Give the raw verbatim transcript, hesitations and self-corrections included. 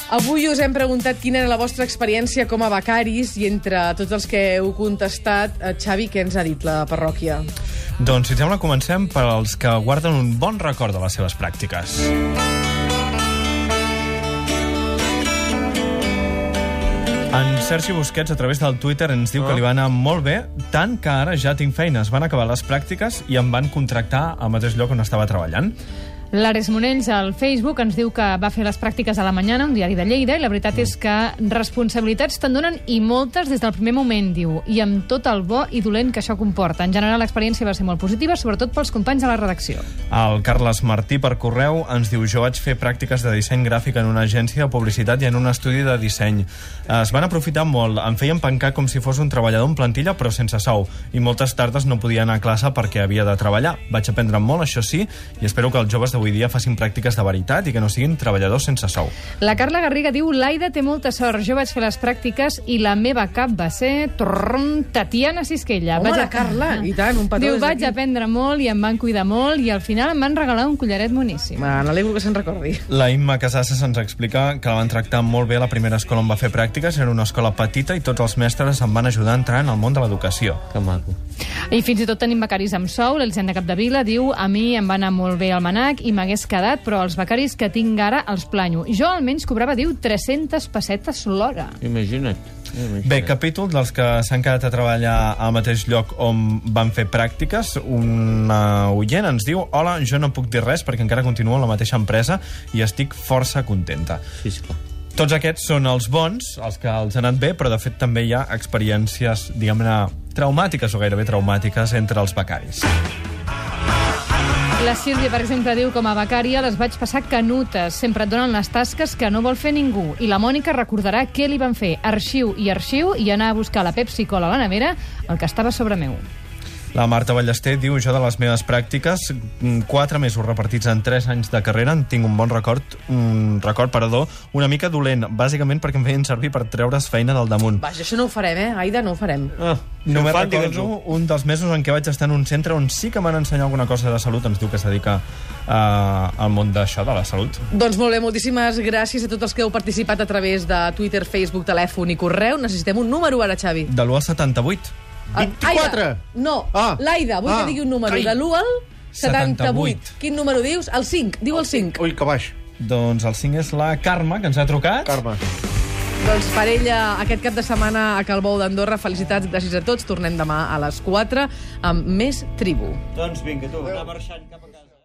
Avui us hem preguntat quina era la vostra experiència com a becaris i entre tots els que heu contestat, Xavi, què ens ha dit la parròquia? Doncs, si et sembla, comencem pels que guarden un bon record de les seves pràctiques. En Sergi Busquets, a través del Twitter, ens diu que li va anar molt bé, tant que ara ja tinc feina. Es van acabar les pràctiques i em van contractar al mateix lloc on estava treballant. L'Ares Monells, al Facebook, ens diu que va fer les pràctiques a La Mañana, un diari de Lleida, i la veritat és que responsabilitats te'n donen i moltes des del primer moment, diu, i amb tot el bo i dolent que això comporta. En general, l'experiència va ser molt positiva, sobretot pels companys de la redacció. El Carles Martí, per correu, ens diu: jo vaig fer pràctiques de disseny gràfic en una agència de publicitat i en un estudi de disseny. Es van aprofitar molt, em feien pencar com si fos un treballador en plantilla, però sense sou, i moltes tardes no podia anar a classe perquè havia de treballar. Vaig aprendre molt, això sí, i espero que els joves avui dia facin pràctiques de veritat i que no siguin treballadors sense sou. La Carla Garriga diu: l'Aida té molta sort, jo vaig fer les pràctiques i la meva cap va ser trrrm, Tatiana Sisquella. Home, vaig la Carla, i tant, un petó diu, des vaig d'aquí. aprendre molt i em van cuidar molt i al final em van regalar un collaret moníssim. Me n'alegro que se'n recordi. La Imma Casassa se'ns explica que la van tractar molt bé a la primera escola on va fer pràctiques. Era una escola petita i tots els mestres em van ajudar a entrar en el món de l'educació. Que maco. I fins i tot tenim becaris amb sou. L'Elisenda Capdevila diu: a mi em va anar molt bé el manac i m'hagués quedat, però els becaris que tinc ara els planyo. Jo almenys cobrava, diu, tres-centes pessetes l'hora. Imagina't. Imagina't. Bé, capítol dels que s'han quedat a treballar al mateix lloc on van fer pràctiques. Una oient ens diu: hola, jo no puc dir res perquè encara continuo a la mateixa empresa i estic força contenta. Sí, esclar. Tots aquests són els bons, els que els han anat bé, però de fet també hi ha experiències, diguem-ne, traumàtiques o gairebé traumàtiques entre els becaris. La Sílvia, per exemple, diu: com a becària les vaig passar canutes. Sempre et donen les tasques que no vol fer ningú. I la Mònica recordarà què li van fer. Arxiu i arxiu i anar a buscar la Pepsi-Cola a la nevera, el que estava sobre meu. La Marta Ballester diu: jo de les meves pràctiques, quatre mesos repartits en tres anys de carrera, en tinc un bon record, un record, perdó, una mica dolent, bàsicament perquè em feien servir per treure's feina del damunt. Vaja, això no ho farem, eh? Aida, no ho farem. Ah, només recordo un dels mesos en què vaig estar en un centre on sí que m'han ensenyat alguna cosa de salut. Ens diu que es dedica uh, al món d'això, de la salut. Doncs molt bé, moltíssimes gràcies a tots els que heu participat a través de Twitter, Facebook, telèfon i correu. Necessitem un número ara, Xavi. De l'u al setanta-vuit. vint-i-quatre! Aida, no, Ah. l'Aida, vull Ah. que digui un número. Ai. De l'u al setanta-vuit. setanta-vuit. Quin número dius? El cinc. Diu el cinc. Ui, que baix. Doncs el cinc és la Carme, que ens ha trucat. Carme. Doncs per ella, aquest cap de setmana a Calbou d'Andorra. Felicitats, gràcies a tots. Tornem demà a les quatre amb més Tribu. Doncs vinga, tu, anar marxant cap a casa.